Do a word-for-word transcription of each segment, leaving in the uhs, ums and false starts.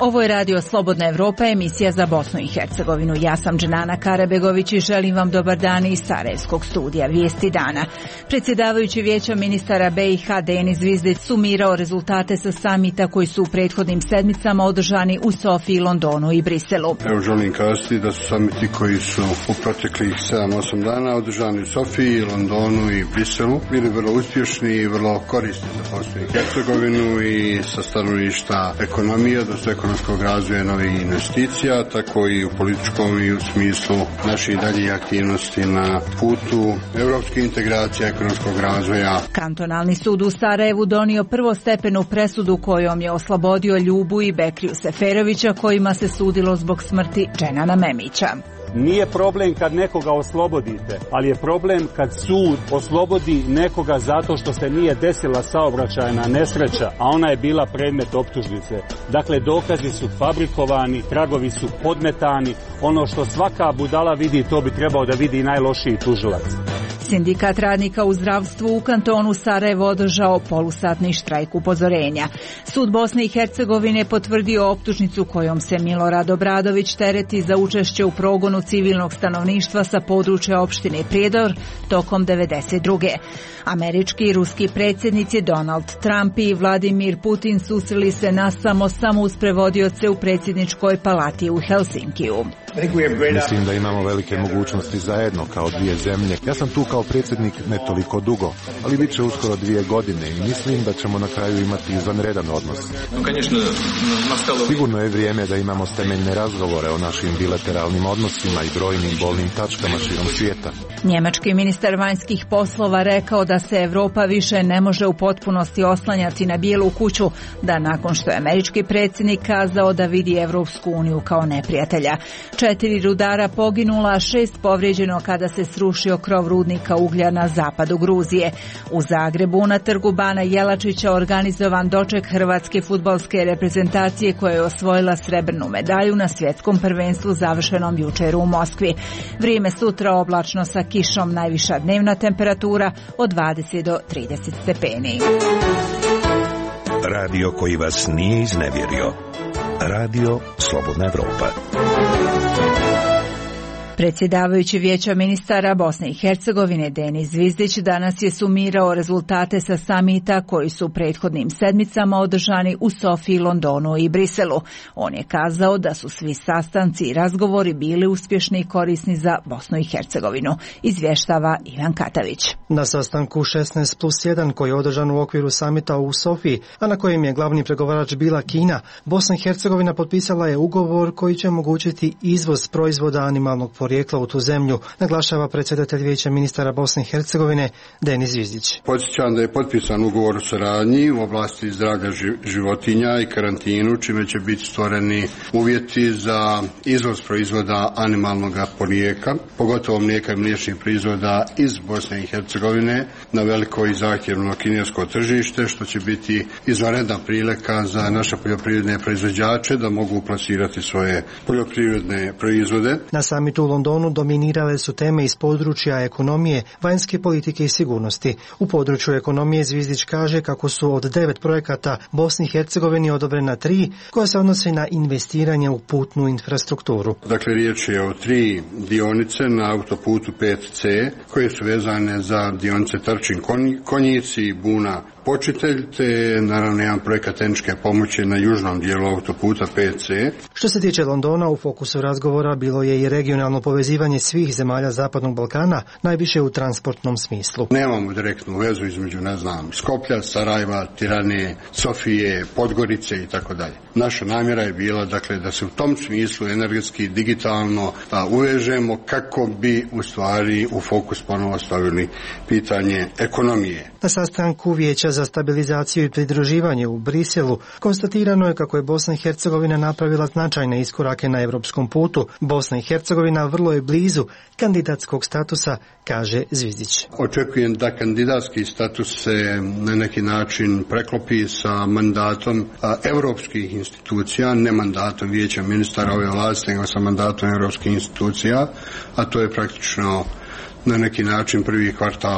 Ovo je Radio Slobodna Evropa, emisija za Bosnu i Hercegovinu. Ja sam Dženana Karabegović i želim vam dobar dan iz Sarajevskog studija Vijesti dana. Predsjedavajući Vijeća ministara B i H Denis Zvizdić sumirao rezultate sa samita koji su u prethodnim sedmicama održani u Sofiji, Londonu i Briselu. Evo želim kazati da su samiti koji su u proteklih sedam osam dana održani u Sofiji, Londonu i Briselu bili vrlo uspješni i vrlo korisni za Bosnu i Hercegovinu i sa stanovišta ekonomije, do sve ekonomskog razvoja novih investicija, tako i u političkom i u smislu naših daljih aktivnosti na putu evropske integracije, ekonomskog razvoja. Kantonalni sud u Sarajevu donio prvostepenu presudu kojom je oslobodio Ljubu i Bekriju Seferovića kojima se sudilo zbog smrti Dženana Memića. Nije problem kad nekoga oslobodite, ali je problem kad sud oslobodi nekoga zato što se nije desila saobraćajna nesreća, a ona je bila predmet optužnice. Dakle, dokazi su fabrikovani, tragovi su podmetani, ono što svaka budala vidi, to bi trebao da vidi i najlošiji tužilac. Sindikat radnika u zdravstvu u kantonu Sarajevo održao polusatni štrajk upozorenja. Sud Bosne i Hercegovine potvrdio optužnicu kojom se Milorad Obradović tereti za učešće u progonu civilnog stanovništva sa područja opštine Prijedor tokom devedeset druge. Američki i ruski predsjednici Donald Trump i Vladimir Putin susreli se nasamo samo uz prevodioce u predsjedničkoj palati u Helsinkiju. Mislim da imamo velike mogućnosti zajedno kao dvije zemlje. Ja sam tu kao predsjednik ne toliko dugo, ali bit će uskoro dvije godine i mislim da ćemo na kraju imati izvanredan odnos. Sigurno je vrijeme da imamo temeljne razgovore o našim bilateralnim odnosima i brojnim bolnim tačkama širom svijeta. Njemački ministar vanjskih poslova rekao da se Evropa više ne može u potpunosti oslanjati na Bijelu kuću, da nakon što je američki predsjednik kazao da vidi Evropsku uniju kao neprijatelja. Četiri rudara poginula, šest povrijeđeno kada se srušio krov rudnika uglja na zapadu Gruzije. U Zagrebu na trgu Bana Jelačića organizovan doček hrvatske fudbalske reprezentacije koja je osvojila srebrnu medalju na svjetskom prvenstvu završenom jučer u Moskvi. Vrijeme sutra oblačno sa kišom, najviša dnevna temperatura od dvadeset do trideset stepeni. Radio koji vas nije iznevjerio. Radio Slobodna Evropa. Predsjedavajući Vijeća ministara Bosne i Hercegovine Denis Zvizdić danas je sumirao rezultate sa samita koji su u prethodnim sedmicama održani u Sofiji, Londonu i Briselu. On je kazao da su svi sastanci i razgovori bili uspješni i korisni za Bosnu i Hercegovinu. Izvještava Ivan Katavić. Na sastanku šesnaest plus jedan koji je održan u okviru samita u Sofiji, a na kojem je glavni pregovarač bila Kina, Bosna i Hercegovina potpisala je ugovor koji će omogućiti izvoz proizvoda animalnog porijekla u tu zemlju, naglašava predsjedatelj Vijeća ministara Bosne i Hercegovine Denis Zvizdić. Podsjećam da je potpisan ugovor o suradnji u oblasti zdravlja životinja i karantinu, čime će biti stvoreni uvjeti za izvoz proizvoda animalnog porijekla, pogotovo mlijeka i mliječnih proizvoda iz Bosne i Hercegovine na veliko i zahtjevno kinesko tržište, što će biti izvanredna prilika za naše poljoprivredne proizvođače da mogu plasirati svoje poljoprivredne proizvode. Na samitu u Londonu dominirale su teme iz područja ekonomije, vanjske politike i sigurnosti. U području ekonomije Zvizdić kaže kako su od devet projekata Bosni i Hercegovini odobrena tri koja se odnose na investiranje u putnu infrastrukturu. Dakle, riječ je o tri dionice na autoputu pet C koje su vezane za dionice Trčin Konjici, Buna Počitelj, te naravno jedan projekat tehničke pomoći na južnom dijelu autoputa pet C. Što se tiče Londona, u fokusu razgovora bilo je i regionalno povezivanje svih zemalja Zapadnog Balkana, najviše u transportnom smislu. Nemamo direktnu vezu između, ne znam, Skoplja, Sarajeva, Tirane, Sofije, Podgorice i tako dalje. Naša namjera je bila, dakle, da se u tom smislu energetski, digitalno a, uvežemo kako bi u stvari u fokus ponovo stavili pitanje ekonomije. Na sastanku Vijeća za stabilizaciju i pridruživanje u Briselu konstatirano je kako je Bosna i Hercegovina napravila značajne iskorake na europskom putu. Bosna i Hercegovina vrlo je blizu kandidatskog statusa, kaže Zvizdić. Očekujem da kandidatski status se na neki način preklopi sa mandatom a, europskih institucija, ne mandatom Vijeća ministara ove vlasti, nego sa mandatom europskih institucija, a to je praktično na neki način prvi kvartal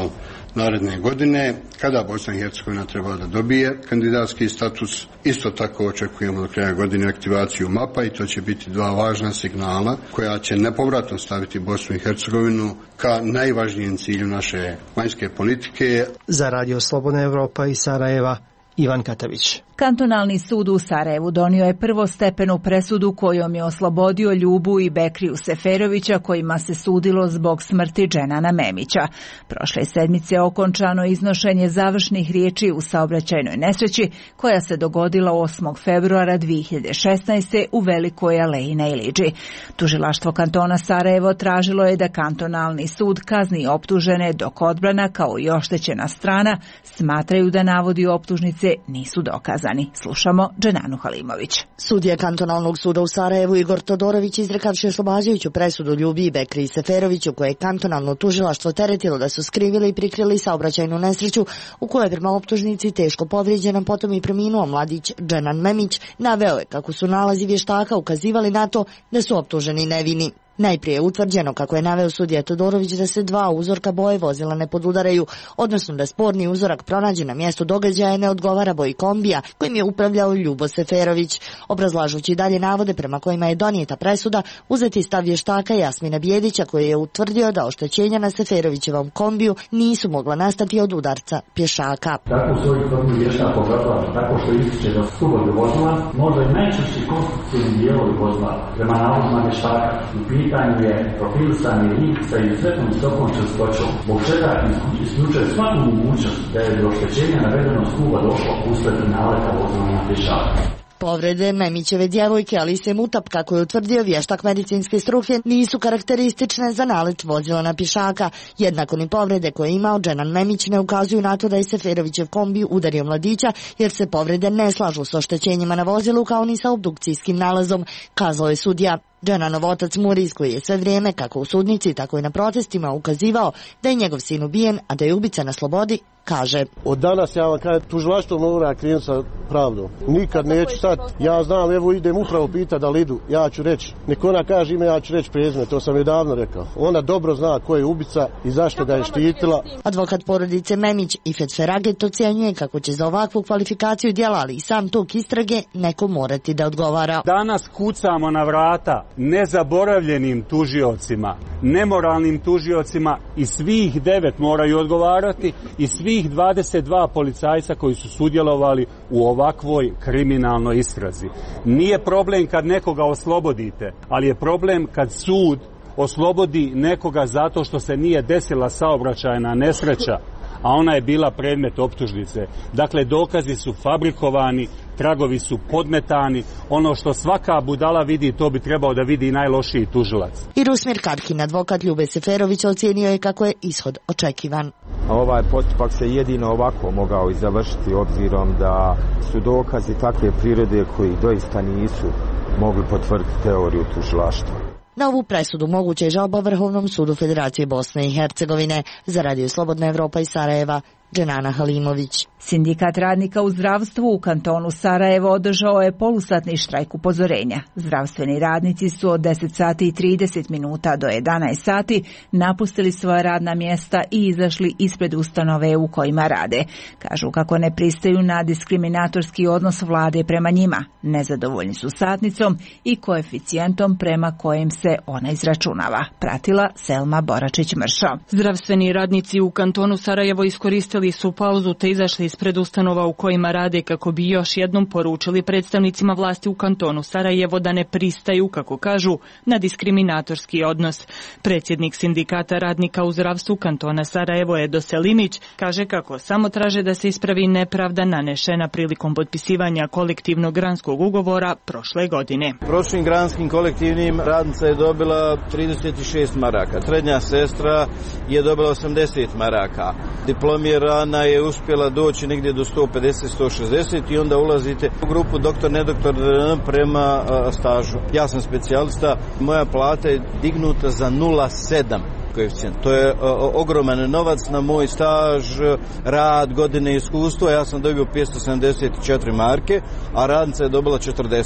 naredne godine, kada Bosna i Hercegovina treba da dobije kandidatski status. Isto tako očekujemo do kraja godine aktivaciju mapa i to će biti dva važna signala koja će nepovratno staviti Bosnu i Hercegovinu ka najvažnijem cilju naše vanjske politike. Za Radio Slobodna Evropa iz Sarajeva, Ivan Katavić. Kantonalni sud u Sarajevu donio je prvostepenu presudu kojom je oslobodio Ljubu i Bekriju Seferovića kojima se sudilo zbog smrti Dženana Memića. Prošle sedmice je okončano iznošenje završnih riječi u saobraćajnoj nesreći koja se dogodila osmog februara dvije hiljade šesnaeste. u Velikoj aleji na Ilidži. Tužilaštvo kantona Sarajevo tražilo je da kantonalni sud kazni optužene dok odbrana kao i oštećena strana smatraju da navodi optužnice nisu dokazani. Slušamo Dženanu Halimović. Sudija kantonalnog suda u Sarajevu Igor Todorović izrekavši oslobađajuću presudu Ljubi i Bekriji Seferoviću koje je kantonalno tužilaštvo teretilo da su skrivili i prikrili saobraćajnu nesreću u kojoj je prema optužnici teško povrijeđen, potom i preminuo mladić Dženan Memić, naveo je kako su nalazi vještaka ukazivali na to da su optuženi nevini. Najprije je utvrđeno, kako je naveo sudija Todorović, da se dva uzorka boje vozila ne podudaraju, odnosno da sporni uzorak pronađen na mjestu događaja ne odgovara boji kombija kojim je upravljao Ljubo Seferović. Obrazlažući dalje navode prema kojima je donijeta presuda, uzeti stav vještaka Jasmina Bijedića koji je utvrdio da oštećenja na Seferovićevom kombiju nisu mogla nastati od udarca pješaka. Tako u svojih tvrdnju vještak obrazlaže tako što ističe da su stubovi vozila možda i najčešći konstrukcijni dijelovi vozila prema navodima vještaka. Pitanju je profilisanje lica i izuzetnom visokom čvrstoćom, zbog čega isključuje svaku mogućnost da je do oštećenja navedenog stuba došlo usled naleta vozila na pješaka. Povrede Memićeve djevojke Alise Mutap, kako je utvrdio vještak medicinske struke, nisu karakteristične za nalet vozila na pješaka. Jednako ni povrede koje je imao Dženan Memić ne ukazuju na to da je Seferovićev kombi udario mladića, jer se povrede ne slažu s oštećenjima na vozilu kao ni sa obdukcijskim nalazom, kazao je sudija. Dženanov otac Muriz, koji je sve vrijeme, kako u sudnici, tako i na protestima, ukazivao da je njegov sin ubijen, a da je ubica na slobodi, kaže: Od danas ja vam kažem, tužilaštvo mora krenuti sa pravdom. Nikad neću stati. Ja znam, evo idem upravo pita da li idu. Ja ću reći. Nek ona kaže ime, ja ću reći prezime. To sam je davno rekao. Ona dobro zna ko je ubica i zašto ga je štitila. Advokat porodice Memić Ifet Feraget ocjenjuje kako će za ovakvu kvalifikaciju djela, ali i sam tok istrage, neko morati da odgovara. Danas kucamo na vrata nezaboravljenim tužiocima, nemoralnim tužiocima i svih devet moraju odgovarati i svih dvadeset dva policajca koji su sudjelovali u ovakvoj kriminalnoj istrazi. Nije problem kad nekoga oslobodite, ali je problem kad sud oslobodi nekoga zato što se nije desila saobraćajna nesreća, a ona je bila predmet optužnice. Dakle, dokazi su fabrikovani, tragovi su podmetani, ono što svaka budala vidi, to bi trebao da vidi i najlošiji tužilac. I Rusmir Karkin, advokat Ljube Seferovića, ocijenio je kako je ishod očekivan. Ovaj postupak se jedino ovako mogao i završiti, obzirom da su dokazi takve prirode koji doista nisu mogli potvrditi teoriju tužilaštva. Na ovu presudu moguće je žalba Vrhovnom sudu Federacije Bosne i Hercegovine. Za Radio Slobodna Evropa iz Sarajeva, Dženana Halimović. Sindikat radnika u zdravstvu u kantonu Sarajevo održao je polusatni štrajk upozorenja. Zdravstveni radnici su od deset sati i trideset minuta do jedanaest sati napustili svoja radna mjesta i izašli ispred ustanove u kojima rade. Kažu kako ne pristaju na diskriminatorski odnos vlade prema njima. Nezadovoljni su satnicom i koeficijentom prema kojem se ona izračunava. Pratila Selma Boračić-Mršo. Zdravstveni radnici u kantonu Sarajevo iskoristili su pauzu te izašli ispred ustanova u kojima rade kako bi još jednom poručili predstavnicima vlasti u kantonu Sarajevo da ne pristaju, kako kažu, na diskriminatorski odnos. Predsjednik sindikata radnika u zdravstvu kantona Sarajevo Edo Selimić kaže kako samo traže da se ispravi nepravda nanešena prilikom potpisivanja kolektivnog granskog ugovora prošle godine. Prošlim granskim kolektivnim radnica je dobila trideset šest maraka, srednja sestra je dobila osamdeset maraka, diplomirana je uspjela doći negdje do sto pedeset do sto šezdeset i onda ulazite u grupu doktor, ne doktor prema stažu. Ja sam specijalista, moja plata je dignuta za nula zarez sedam koeficijent. To je ogroman novac na moj staž, rad, godine iskustva. Ja sam dobio petsto sedamdeset četiri marke, a radnica je dobila četrdeset.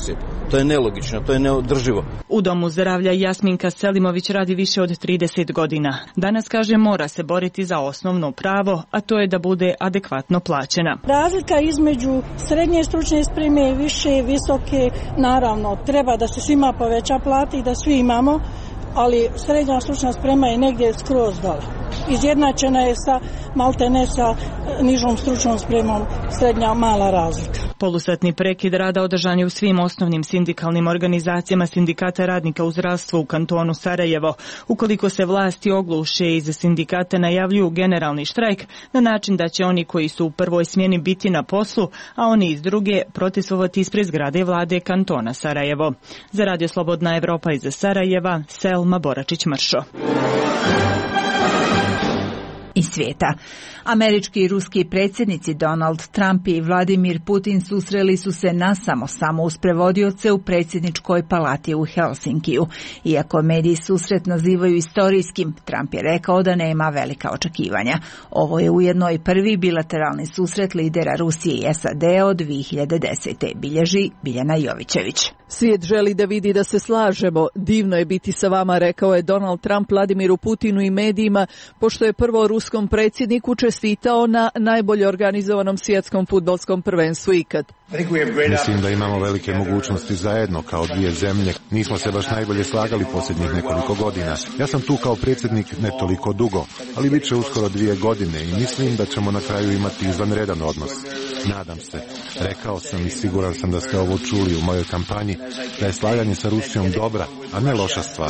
To je nelogično, to je neodrživo. U Domu zdravlja Jasminka Selimović radi više od trideset godina. Danas kaže mora se boriti za osnovno pravo, a to je da bude adekvatno plaćena. Razlika između srednje stručne spreme i više visoke, naravno, treba da se svima poveća plata i da svi imamo, ali srednja stručna sprema je negdje skroz dole. Izjednačena je sa maltene sa nižom stručnom spremom, srednja mala razlika. Polusatni prekid rada održan je u svim osnovnim sindikalnim organizacijama sindikata radnika u zdravstvu u kantonu Sarajevo. Ukoliko se vlasti ogluše, iz sindikata najavljuju generalni štrajk na način da će oni koji su u prvoj smjeni biti na poslu, a oni iz druge protestovati ispred zgrade vlade kantona Sarajevo. Za Radio Slobodna Evropa iz Sarajeva, Selma Boračić-Mršo. Iz svijeta. Američki i ruski predsjednici Donald Trump i Vladimir Putin susreli su se nasamo samo uz prevodioce u predsjedničkoj palati u Helsinkiju. Iako mediji susret nazivaju istorijskim, Trump je rekao da nema velika očekivanja. Ovo je ujedno i prvi bilateralni susret lidera Rusije i S A D od dvije hiljade desete. Bilježi Biljana Jovićević. Svijet želi da vidi da se slažemo. Divno je biti sa vama, rekao je Donald Trump Vladimiru Putinu i medijima, pošto je prvo ruskom predsjedniku čestitao na najbolje organizovanom svjetskom fudbalskom prvenstvu ikad. Mislim da imamo velike mogućnosti zajedno kao dvije zemlje. Nismo se baš najbolje slagali posljednjih nekoliko godina. Ja sam tu kao predsjednik ne toliko dugo, ali bit će uskoro dvije godine i mislim da ćemo na kraju imati izvanredan odnos. Nadam se. Rekao sam i siguran sam da ste ovo čuli u mojoj kampanji, da je slaganje sa Rusijom dobra, a ne loša stvar.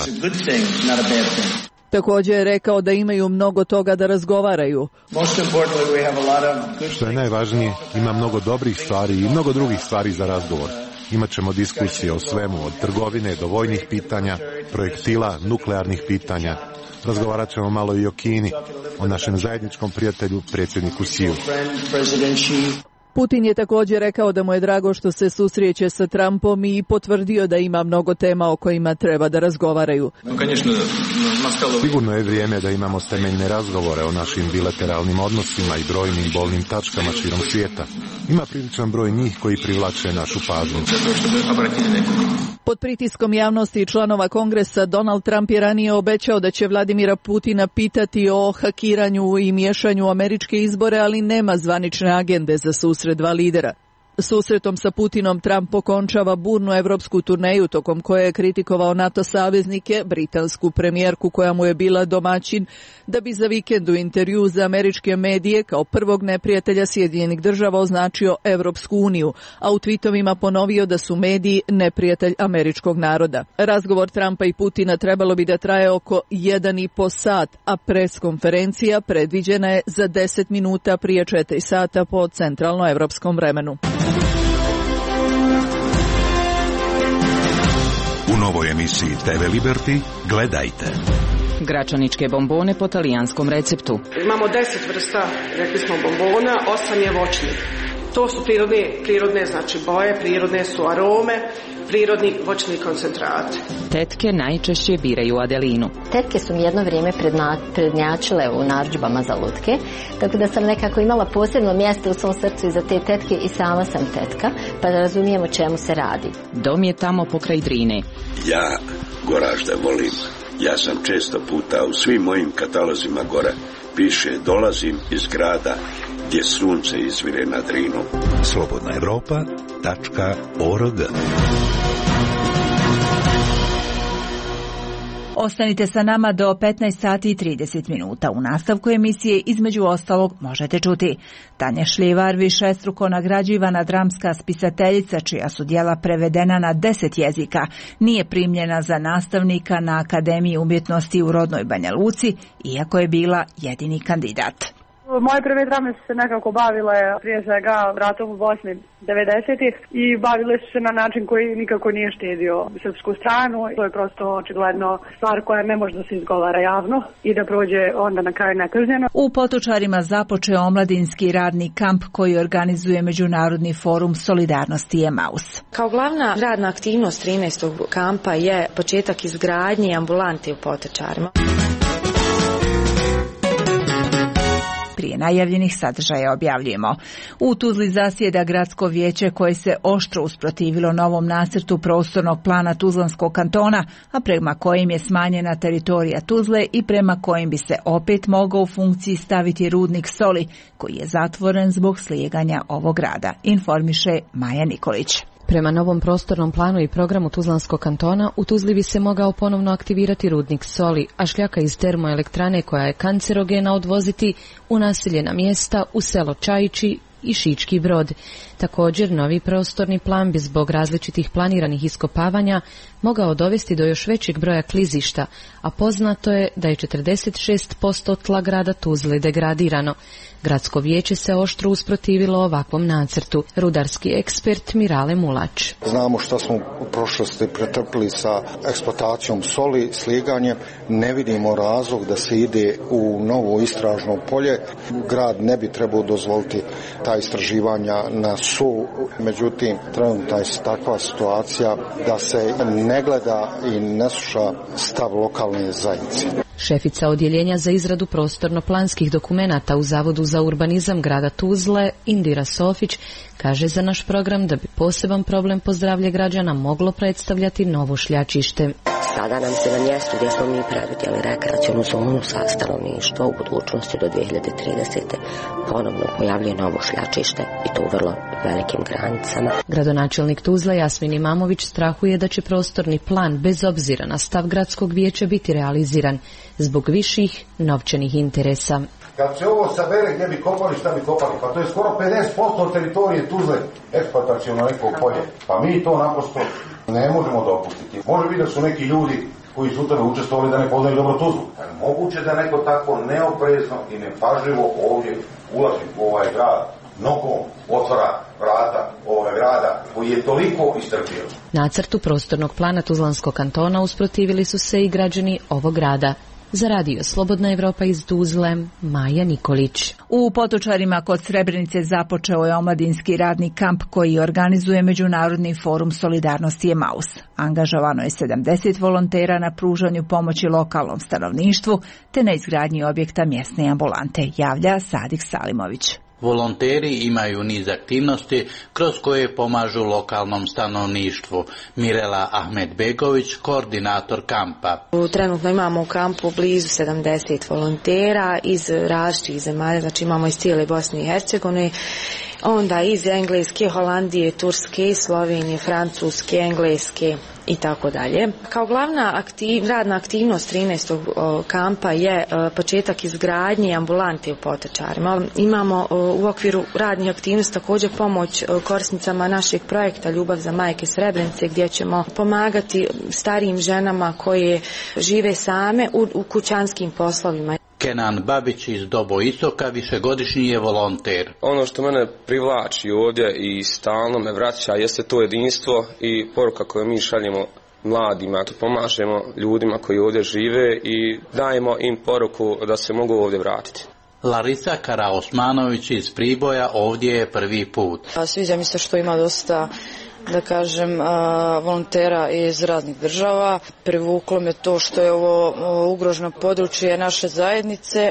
Također je rekao da imaju mnogo toga da razgovaraju. Što je najvažnije, ima mnogo dobrih stvari i mnogo drugih stvari za razgovor. Imaćemo diskusije o svemu, od trgovine do vojnih pitanja, projektila, nuklearnih pitanja. Razgovarat ćemo malo i o Kini, o našem zajedničkom prijatelju, predsjedniku Xiju. Putin je također rekao da mu je drago što se susreće sa Trumpom i potvrdio da ima mnogo tema o kojima treba da razgovaraju. Sigurno je vrijeme da imamo temeljne razgovore o našim bilateralnim odnosima i brojnim bolnim tačkama širom svijeta. Ima priličan broj njih koji privlače našu pažnju. Pod pritiskom javnosti i članova Kongresa, Donald Trump je ranije obećao da će Vladimira Putina pitati o hakiranju i miješanju u američke izbore, ali nema zvanične agende za susret dva lidera. Susretom sa Putinom Trump okončava burnu evropsku turneju tokom koje je kritikovao NATO saveznike, britansku premijerku koja mu je bila domaćin, da bi za vikend u intervju za američke medije kao prvog neprijatelja Sjedinjenih država označio Evropsku uniju, a u tweetovima ponovio da su mediji neprijatelj američkog naroda. Razgovor Trumpa i Putina trebalo bi da traje oko jedan i po sat, a preskonferencija predviđena je za deset minuta prije četiri sata po centralnoevropskom vremenu. U novoj emisiji T V Liberty gledajte. Gračaničke bombone po talijanskom receptu. Imamo deset vrsta, rekli smo, bombona, osam je voćnih. To su prirodne, prirodne znači boje, prirodne su arome, prirodni voćni koncentrati. Tetke najčešće biraju Adelinu. Tetke su mi jedno vrijeme predna, prednjačile u narudžbama za lutke, tako da sam nekako imala posebno mjesto u svom srcu i za te tetke i sama sam tetka, pa da razumijem o čemu se radi. Dom je tamo pokraj Drine. Ja Goražda volim. Ja sam često puta u svim mojim katalozima gore piše dolazim iz grada gdje sunce izvire na Drinu. Slobodna Evropa tačka org. Ostanite sa nama do petnaest sati i trideset minuta. U nastavku emisije između ostalog možete čuti Tanja Šljivar, višestruko nagrađivana dramska spisateljica čija su djela prevedena na deset jezika, nije primljena za nastavnika na Akademiji umjetnosti u rodnoj Banja Luci, iako je bila jedini kandidat. Moje prve drame su se nekako bavile prije svega ratom u Bosni devedesetih i bavile su se na način koji nikako nije štedio srpsku stranu. To je prosto očigledno stvar koja ne može da se izgovara javno i da prođe onda na kraju nekažnjeno. U Potočarima započeo omladinski radni kamp koji organizuje Međunarodni forum solidarnosti Emaus. Kao glavna radna aktivnost trinaestog kampa je početak izgradnje ambulante u Potočarima. prije najavljenih sadržaja objavljujemo. U Tuzli zasjeda gradsko vijeće koje se oštro usprotivilo novom nacrtu prostornog plana Tuzlanskog kantona, a prema kojim je smanjena teritorija Tuzle i prema kojim bi se opet mogao u funkciji staviti rudnik soli, koji je zatvoren zbog slijeganja ovog grada, informiše Maja Nikolić. Prema novom prostornom planu i programu Tuzlanskog kantona, u Tuzli bi se mogao ponovno aktivirati rudnik soli, a šljaka iz termoelektrane koja je kancerogena odvoziti u naseljena mjesta u selo Čajići i Šički Brod. Također, novi prostorni plan bi zbog različitih planiranih iskopavanja mogao dovesti do još većeg broja klizišta, a poznato je da je četrdeset šest posto tla grada Tuzle degradirano. Gradsko vijeće se oštro usprotivilo ovakvom nacrtu. Rudarski ekspert Mirale Mulač. Znamo što smo u prošlosti pretrpili sa eksploatacijom soli, sliganjem. Ne vidimo razlog da se ide u novo istražno polje. Grad ne bi trebao dozvoliti ta istraživanja na sol. Međutim, trenutno je takva situacija da se ne gleda i ne sluša stav lokalne zajednice. Šefica odjeljenja za izradu prostorno-planskih dokumenata u Zavodu za urbanizam grada Tuzle, Indira Sofić, kaže za naš program da bi poseban problem po zdravlje građana moglo predstavljati novo šljačište. Sada nam se na mjestu gdje smo mi predvidjeli rekreacionu zonu sa stanovništva u budućnosti do dvije hiljade tridesete. ponovno pojavljuje novo šljačište i to u vrlo velikim granicama. Gradonačelnik Tuzle Jasmin Imamović strahuje da će prostorni plan bez obzira na stav gradskog vijeća biti realiziran zbog viših novčanih interesa. Kad se ovo sabere gdje bi kopali, šta bi kopali? Pa to je skoro pedeset posto teritorije Tuzle eksploataciono neko polje. Pa mi to naprosto ne možemo dopustiti. Može biti da su neki ljudi koji su u tome učestvovali da ne poznaju dobro Tuzlu. Moguće da neko tako neoprezno i nepažljivo ovdje ulazi u ovaj grad, nogom otvara vrata ovog grada koji je toliko istrpio. Nacrtu prostornog plana Tuzlanskog kantona usprotivili su se i građani ovog grada. Za radio Slobodna Evropa iz Tuzle, Maja Nikolić. U Potočarima kod Srebrenice započeo je omladinski radni kamp koji organizuje Međunarodni forum solidarnosti Emaus. Angažovano je sedamdeset volontera na pružanju pomoći lokalnom stanovništvu te na izgradnji objekta mjesne ambulante, javlja Sadik Salimović. Volonteri imaju niz aktivnosti kroz koje pomažu lokalnom stanovništvu. Mirela Ahmedbegović, koordinator kampa. Trenutno imamo u kampu blizu sedamdeset volontera iz različitih zemalja, znači imamo iz cijele Bosne i Hercegovine, onda iz Engleske, Holandije, Turske, Slovenije, Francuske, Engleske i tako dalje. Kao glavna aktiv, radna aktivnost trinaestog kampa je početak izgradnje ambulante u Potočarima. Imamo u okviru radnih aktivnosti također pomoć korisnicama našeg projekta Ljubav za majke Srebrenice, gdje ćemo pomagati starijim ženama koje žive same u, u kućanskim poslovima. Kenan Babić iz Dobo Istoka višegodišnji je volonter. Ono što mene privlači ovdje i stalno me vraća jeste to jedinstvo i poruka koju mi šaljemo mladima, to pomažemo ljudima koji ovdje žive i dajemo im poruku da se mogu ovdje vratiti. Larisa Karaosmanović iz Priboja ovdje je prvi put. Sviđa mi se što ima dosta, da kažem, volontera iz raznih država. Privuklo me to što je ovo ugroženo područje naše zajednice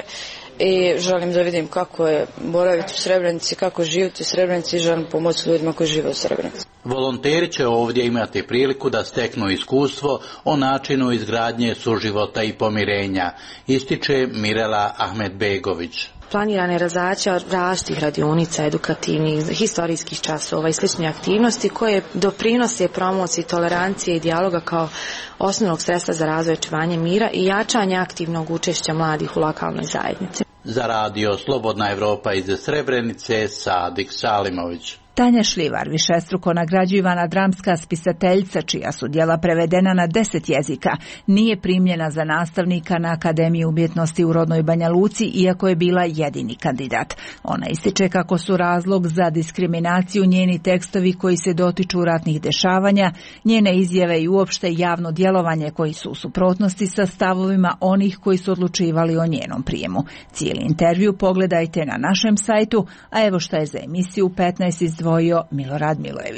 i želim da vidim kako je boraviti u Srebrenici, kako živjeti u Srebrenici i želim pomoći ljudima koji žive u Srebrenici. Volonteri će ovdje imati priliku da steknu iskustvo o načinu izgradnje suživota i pomirenja, ističe Mirela Ahmedbegović. Planirana je realizacija različitih radionica, edukativnih, historijskih časova i sličnih aktivnosti koje doprinose promociji tolerancije i dijaloga kao osnovnog sredstva za razvoj očuvanja mira i jačanje aktivnog učešća mladih u lokalnoj zajednici. Za radio Slobodna Evropa iz Srebrenice, Sadik Salimović. Tanja Šljivar, višestruko nagrađivana dramska spisateljica čija su djela prevedena na deset jezika, nije primljena za nastavnika na Akademiji umjetnosti u rodnoj Banja Luci, iako je bila jedini kandidat. Ona ističe kako su razlog za diskriminaciju njeni tekstovi koji se dotiču ratnih dešavanja, njene izjave i uopšte javno djelovanje koji su u suprotnosti sa stavovima onih koji su odlučivali o njenom prijemu. Cijeli intervju pogledajte na našem sajtu, a evo šta je za emisiju petnaest izdvojio Milorad Milojević.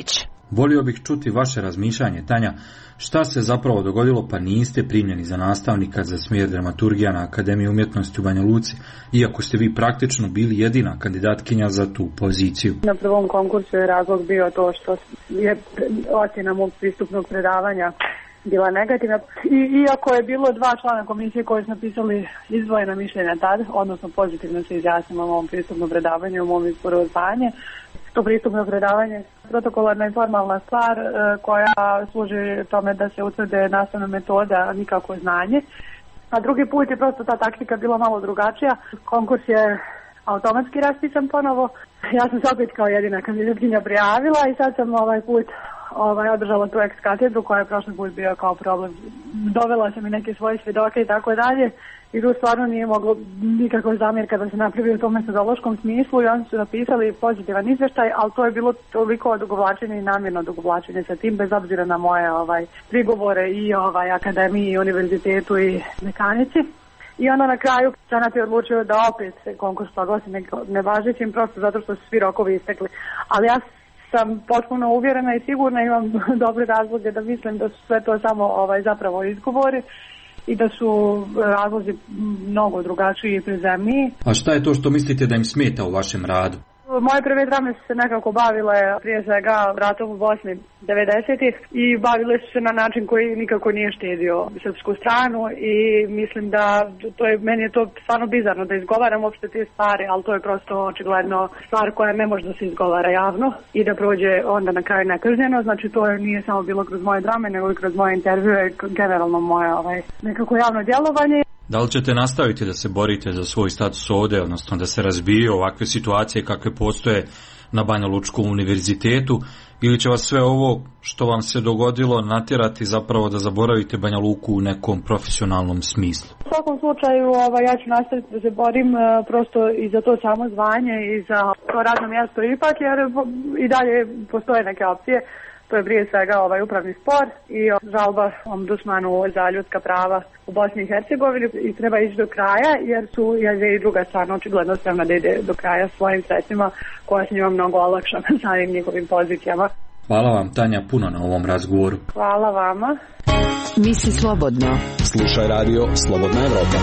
Volio bih čuti vaše razmišljanje, Tanja, šta se zapravo dogodilo pa niste primljeni za nastavnika za smjer dramaturgija na Akademiji umjetnosti u Banja Luci, iako ste vi praktično bili jedina kandidatkinja za tu poziciju. Na prvom konkursu je razlog bio to što je ocjena mog pristupnog predavanja bila negativna. I, iako je bilo dva člana komisije koji su napisali izdvojena mišljenja tad, odnosno pozitivno se izjasnimo o ovom pristupnom predavanju, o mom izboru od zvanje. To pristupno predavanje protokolarna i formalna stvar e, koja služi tome da se utvrde nastavna metoda, a nikako znanje. A drugi put je prosto ta taktika bila malo drugačija. Konkurs je automatski raspisan ponovo. Ja sam se opet kao jedina kandidatkinja prijavila i sad sam ovaj put ovaj, održala tu ex katedru koja je prošli put bio kao problem. Dovela sam i neke svoje svjedoke i tako dalje i tu stvarno nije moglo nikakva zamjerka da se napravi u tom metodološkom smislu i oni su napisali pozitivan izvještaj, ali to je bilo toliko odugovlačenje i namjerno odugovlačenje sa tim bez obzira na moje ovaj, prigovore i ovaj, akademiji, i univerzitetu i mekanici. I onda na kraju senat je odlučio da opet se konkurs proglasi nevažećim prosto zato što su svi rokovi istekli. Ali ja sam potpuno uvjerena i sigurna, imam dobre razloge da mislim da su sve to samo ovaj, zapravo izgovori i da su razlozi mnogo drugačiji i prizemniji. A šta je to što mislite da im smeta u vašem radu? Moje prve drame su se nekako bavile prije svega ratom u Bosni devedesetih i bavile su se na način koji nikako nije štedio srpsku stranu i mislim da to je, meni je to stvarno bizarno da izgovaram uopšte te stvari, ali to je prosto očigledno stvar koja ne može da se izgovara javno i da prođe onda na kraju nekažnjeno, znači to nije samo bilo kroz moje drame nego i kroz moje intervjue i generalno moje ovaj, nekako javno djelovanje. Da li ćete nastaviti da se borite za svoj status ovdje, odnosno da se razbije ovakve situacije kakve postoje na Banja Lučkom univerzitetu, ili će vas sve ovo što vam se dogodilo natjerati zapravo da zaboravite Banja Luku u nekom profesionalnom smislu? U svakom slučaju ovaj, ja ću nastaviti da se borim prosto i za to samo zvanje i za to radno mjesto ipak, jer i dalje postoje neke opcije. To je prije svega ovaj upravni spor i žalba ombudsmanu za ljudska prava u Bosni i Hercegovini i treba ići do kraja jer su jer je i druga strana očigledno spremna da ide do kraja svojim sredstvima koja se njima mnogo olakša samim njihovim pozicijama. Hvala vam, Tanja, puno na ovom razgovoru. Hvala vama. Misli slobodno. Slušaj radio Slobodna Evropa.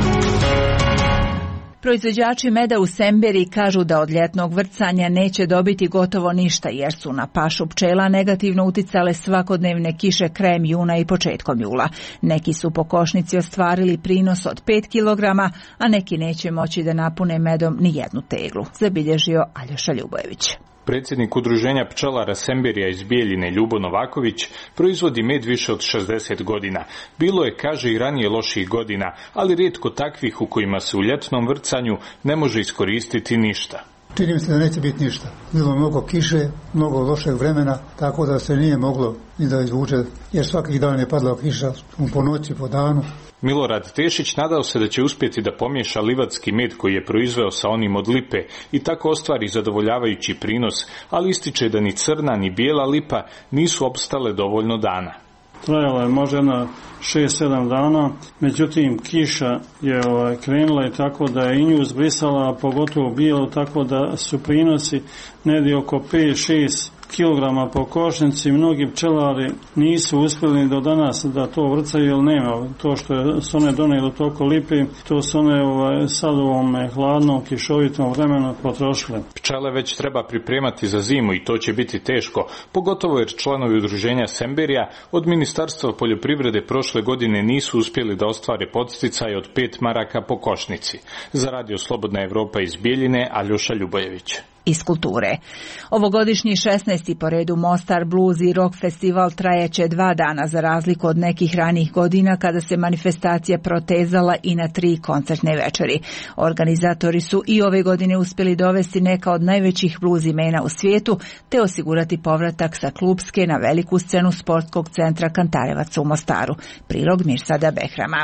Proizvođači meda u Semberiji kažu da od ljetnog vrcanja neće dobiti gotovo ništa jer su na pašu pčela negativno uticale svakodnevne kiše krajem juna i početkom jula. Neki su po košnici ostvarili prinos od pet kilograma, a neki neće moći da napune medom ni jednu teglu, zabilježio Aljoša Ljubojević. Predsjednik udruženja pčelara Semberija iz Bijeljine Ljubo Novaković proizvodi med više od šezdeset godina. Bilo je, kaže, i ranije loših godina, ali rijetko takvih u kojima se u ljetnom vrcanju ne može iskoristiti ništa. Čini mi se da neće biti ništa. Bilo mnogo kiše, mnogo lošeg vremena, tako da se nije moglo ni da izvuče, jer svakih dan je padla kiša po noći, po danu. Milorad Tešić nadao se da će uspjeti da pomiješa livatski med koji je proizveo sa onim od lipe i tako ostvari zadovoljavajući prinos, ali ističe da ni crna ni bijela lipa nisu opstale dovoljno dana. Trajala je možda jedno šest sedam dana, međutim kiša je ovaj, krenula i tako da je i nju zbrisala, a pogotovo bijelo, tako da su prinosi negdje oko pet šest kilograma po košnici. Mnogi pčelari nisu uspjeli do danas da to vrcaju jer nema to što su one donijeli toliko lipi, to su one ovaj, sad u ovom hladnom kišovitom vremenu potrošile. Pčele već treba pripremati za zimu i to će biti teško, pogotovo jer članovi udruženja Semberija od Ministarstva poljoprivrede prošle godine nisu uspjeli da ostvare podsticaj od pet maraka po košnici. Za radio Slobodna Evropa iz Bijeljine, Aljoša Ljubojević. Iz kulture. Ovogodišnji šesnaesti po redu Mostar Blues i Rock festival trajeće dva dana za razliku od nekih ranijih godina kada se manifestacija protezala i na tri koncertne večeri. Organizatori su i ove godine uspjeli dovesti neka od najvećih blues imena u svijetu te osigurati povratak sa klubske na veliku scenu sportskog centra Kantarevac u Mostaru. Prilog Mirsada Behrama.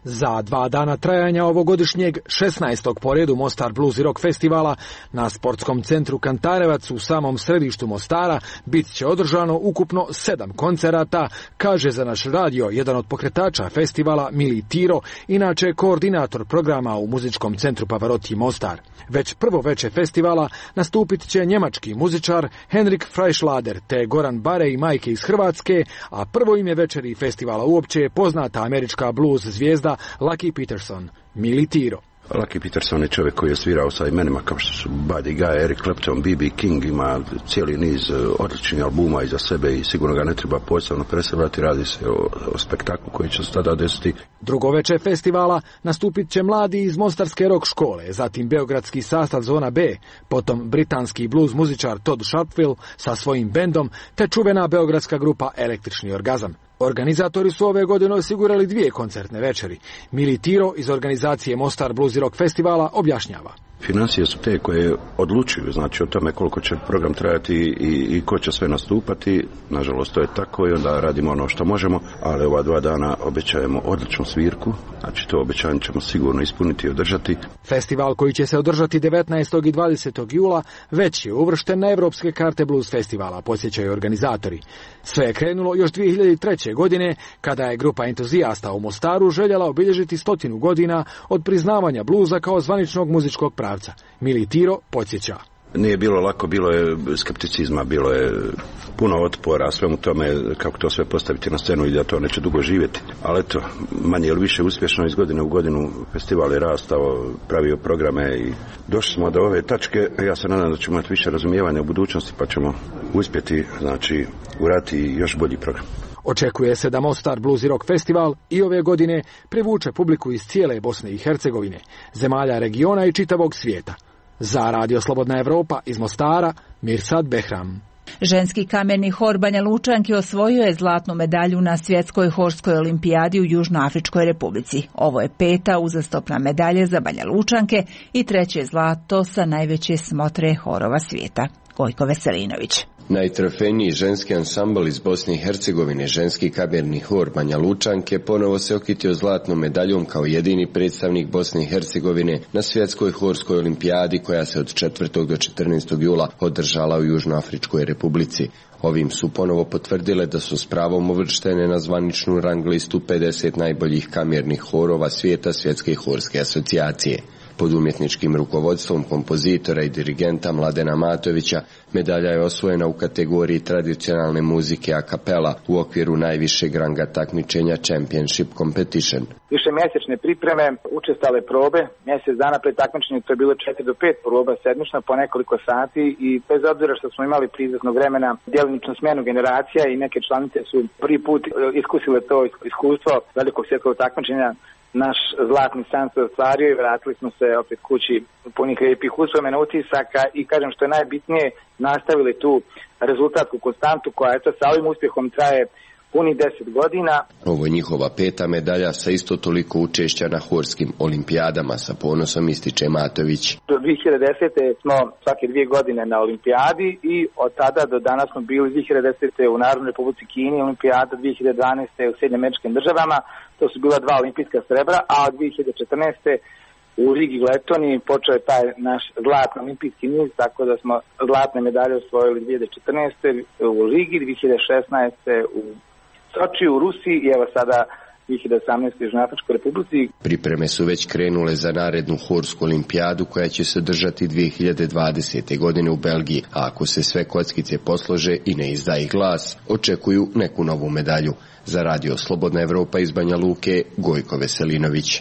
Za dva dana trajanja ovogodišnjeg šesnaestog po redu Mostar Blues i Rock festivala na sportskom centru Kantarevac u samom središtu Mostara bit će održano ukupno sedam koncerata, kaže za naš radio jedan od pokretača festivala Mili Tiro, inače koordinator programa u muzičkom centru Pavarotti Mostar. Već prvo veče festivala nastupit će njemački muzičar Henrik Freischlader te Goran Bare i majke iz Hrvatske, a prvo ime večeri festivala uopće je poznata američka blues zvijezda Lucky Peterson, Mili Tiro. Lucky Peterson je čovjek koji je svirao sa imenima kao što su Buddy Guy, Eric Clapton, B B King, ima cijeli niz odličnih albuma iza sebe i sigurno ga ne treba posebno predstavljati, radi se o, o spektaklu koji će se tada desiti. Drugo veče festivala nastupit će mladi iz Mostarske rock škole, zatim beogradski sastav Zona B, potom britanski blues muzičar Todd Sharpville sa svojim bendom, te čuvena beogradska grupa Električni orgazam. Organizatori su ove godine osigurali dvije koncertne večeri. Mili Tiro iz organizacije Mostar Blues i Rock festivala objašnjava. Financije su te koje odlučuju, znači o tome koliko će program trajati i, i ko će sve nastupati. Nažalost, to je tako i onda radimo ono što možemo, ali ova dva dana obećajemo odličnu svirku, znači to obećanje ćemo sigurno ispuniti i održati. Festival koji će se održati devetnaestog i dvadesetog jula već je uvršten na evropske karte blues festivala, podsjećaju organizatori. Sve je krenulo još dvije hiljade treće. godine, kada je grupa entuzijasta u Mostaru željela obilježiti stotinu godina od priznavanja bluza kao zvaničnog muzičkog pravca. Mili Tiro podsjeća. Nije bilo lako, bilo je skepticizma, bilo je puno otpora, svemu tome kako to sve postaviti na scenu i da to neće dugo živjeti. Ali eto, manje ili više uspješno iz godine u godinu festival je rastao, pravio programe i došli smo do ove tačke. Ja se nadam da ćemo imati više razumijevanja u budućnosti pa ćemo uspjeti, znači, uraditi još bolji program. Očekuje se da Mostar Blues i Rock festival i ove godine privuče publiku iz cijele Bosne i Hercegovine, zemalja regiona i čitavog svijeta. Za Radio Slobodna Evropa iz Mostara, Mirsad Behram. Ženski kamerni hor Banja Lučanki osvojio je zlatnu medalju na svjetskoj horskoj olimpijadi u Južnoafričkoj republici. Ovo je peta uzastopna medalja za Banja Lučanke i treće zlato sa najveće smotre horova svijeta. Gojko Veselinović. Najtrofejniji ženski ansambl iz Bosne i Hercegovine, ženski kamerni hor Banja Lučanke, ponovo se okitio zlatnom medaljom kao jedini predstavnik Bosne i Hercegovine na svjetskoj horskoj olimpijadi koja se od četvrtog do četrnaestog jula održala u Južnoafričkoj republici. Ovim su ponovo potvrdile da su s pravom uvrštene na zvaničnu rang listu pedeset najboljih kamernih horova svijeta Svjetske horske asocijacije. Pod umjetničkim rukovodstvom kompozitora i dirigenta Mladena Matovića medalja je osvojena u kategoriji tradicionalne muzike a kapela u okviru najvišeg ranga takmičenja Championship Competition. Više mjesečne pripreme, učestale probe, mjesec dana pred takmičenjem to je bilo četiri do pet proba sedmično po nekoliko sati i bez obzira što smo imali prizatno vremena djelomičnu smjenu generacija i neke članice su prvi put iskusile to iskustvo velikog svjetskog takmičenja. Naš zlatni san se ostvario i vratili smo se opet kući punih lijepih uspomena, utisaka i kažem što je najbitnije, nastavili tu rezultatsku konstantu koja eto sa ovim uspjehom traje punih deset godina. Ovo je njihova peta medalja sa isto toliko učešća na horskim olimpijadama, sa ponosom ističe Matović. Do dvije hiljade desete. smo svake dvije godine na olimpijadi i od tada do danas smo bili dvije hiljade desete. u Narodnoj Republici Kini, olimpijada dvije hiljade dvanaeste. u Sjedinjenim Američkim Državama, to su bila dva olimpijska srebra, a od dvije hiljade četrnaeste. u Rigi Letoniji počeo je taj naš zlatni olimpijski niz, tako da smo zlatne medalje osvojili dvije hiljade četrnaeste. u Rigi, dvije hiljade šesnaeste. u Soči u Rusiji i evo sada dvije hiljade osamnaeste. u Južnoafričkoj republici. Pripreme su već krenule za narednu horsku olimpijadu koja će se držati dvije hiljade dvadesete. godine u Belgiji, a ako se sve kockice poslože i ne izdaje glas, očekuju neku novu medalju. Za Radio Slobodna Evropa iz Banja Luke, Gojko Veselinović.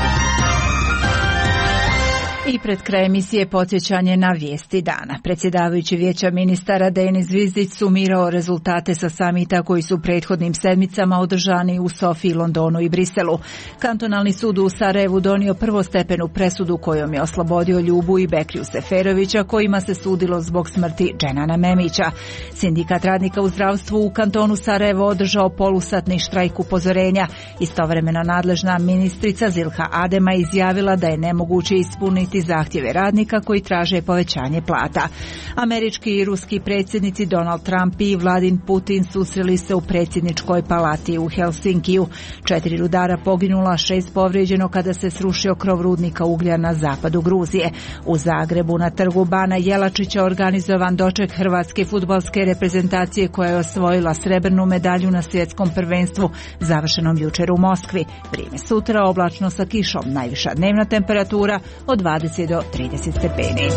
I pred kraj emisije podsjećanje na vijesti dana. Predsjedavajući Vijeća ministara Denis Zvizdić sumirao rezultate sa samita koji su prethodnim sedmicama održani u Sofiji, Londonu i Briselu. Kantonalni sud u Sarajevu donio prvostepenu presudu kojom je oslobodio Ljubu i Bekriju Seferovića kojima se sudilo zbog smrti Dženana Memića. Sindikat radnika u zdravstvu u kantonu Sarajevo održao polusatni štrajk upozorenja. Istovremeno nadležna ministrica Zilha Adema izjavila da je nemoguće ispuniti prihvatiti zahtjeve radnika koji traže povećanje plata. Američki i ruski predsjednici Donald Trump i Vladimir Putin susreli se u predsjedničkoj palati u Helsinkiju. Četiri rudara poginula, šest povrijeđeno kada se srušio krov rudnika uglja na zapadu Gruzije. U Zagrebu na trgu Bana Jelačića organizovan doček hrvatske fudbalske reprezentacije koja je osvojila srebrnu medalju na svjetskom prvenstvu završenom jučer u Moskvi. Vrijeme sutra oblačno sa kišom, najviša dnevna temperatura od dvadeset do trideset stepeni.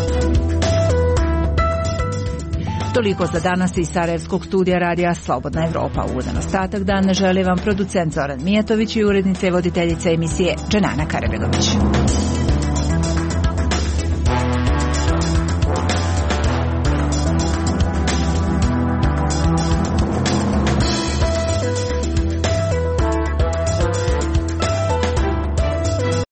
Toliko za danas iz Sarajevskog studija radija Slobodna Evropa. Ugodan ostatak dana želi vam producent Zoran Mijatović i urednica i voditeljica emisije Dženana Karabegović.